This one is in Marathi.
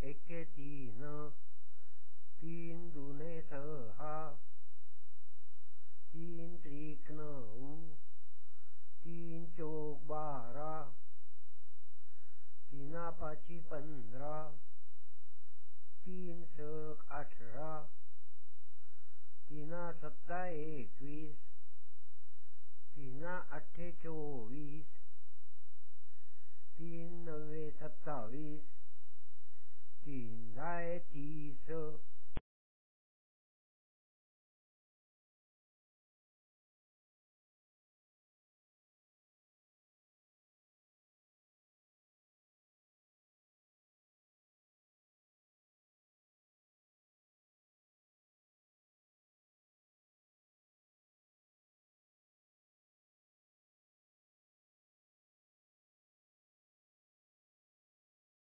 एके तीन, तीन दुने सहा, तीन त्रिक 9, तीन चौक 12, तीना पाची 15, तीन सक 18, तीना सत्ता 21, तीना अठ्ठे 24, तीन नव्वे 27, तीन 10 30,